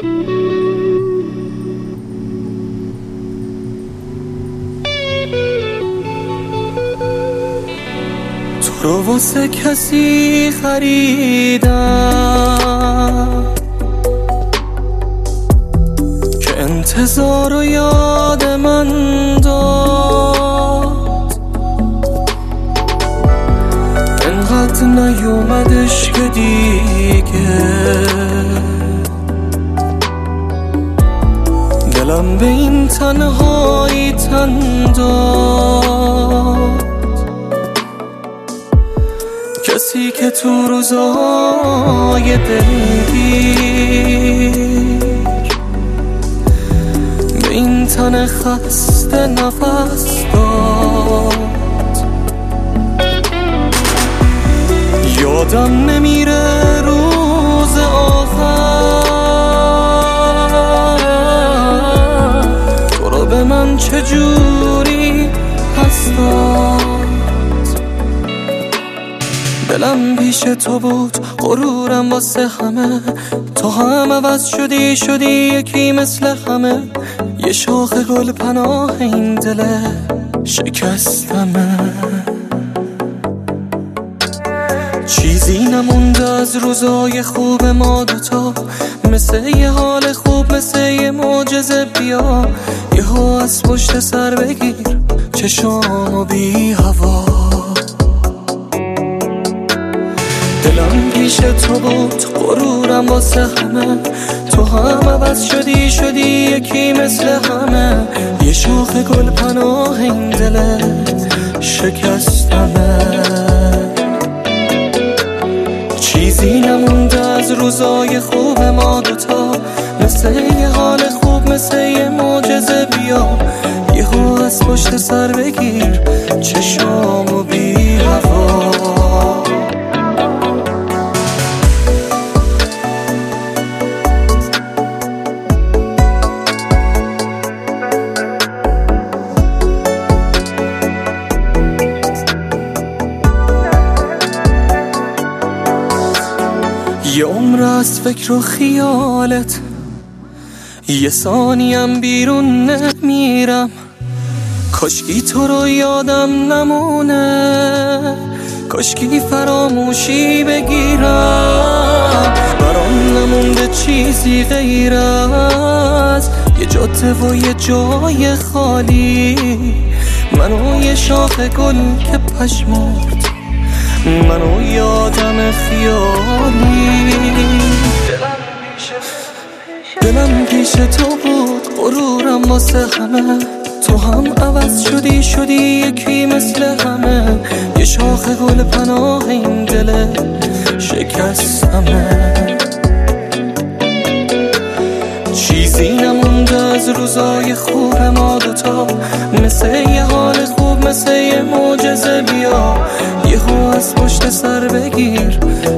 تو رو واسه کسی خریدم که انتظار و یاد من داد، انقدر نیومدش که دیگه دلم به این تنهایی تن داد. کسی که تو روزای دلگیر به این تن خسته نفس داد. یادم نمیره روز آخر تو رو به من چجوری پس داد. دلم پیش تو بود، غرورم واسه همه، تو هم عوض شدی یکی مثل همه. یه شاخ گل پناه این دل شکستمه. چیزی نمونده از روزای خوب ما دوتا، مثل یه حال خوب، مثل یه معجزه. بیا یهو از پشت سر بگیر چشامو بی هوا. دلم پیش تو بود، غرورم واسه همه، تو هم عوض شدی یکی مثل همه. یه شاخ گل پناه این دل شکستمه. چیزی نمونده از روزای خوب ما دوتا، مثل یه حال خوب، مثل یه معجزه. بیا یهو از پشت سر بگیر چشامو بی هوا. یه عمر از فکر و خیالت، یه ثانیم بیرون نمیرم. کاشکی تو رو یادم نمونه، کاشکی فراموشی بگیرم. برام نمونده چیزی غیر از یه جاده و یه جای خالی، منو یه شاخ گل که پشمرد، منو یادم خیالی. دلم پیش تو بود، غرورم واسه همه، تو هم عوض شدی یکی مثل همه. یه شاخ گل پناه این دل شکستمه. چیزی نمونده از روزای خوب ما دوتا، مثل یه حال خوب، مثل یه معجزه. بیا یهو از پشت سر بگیر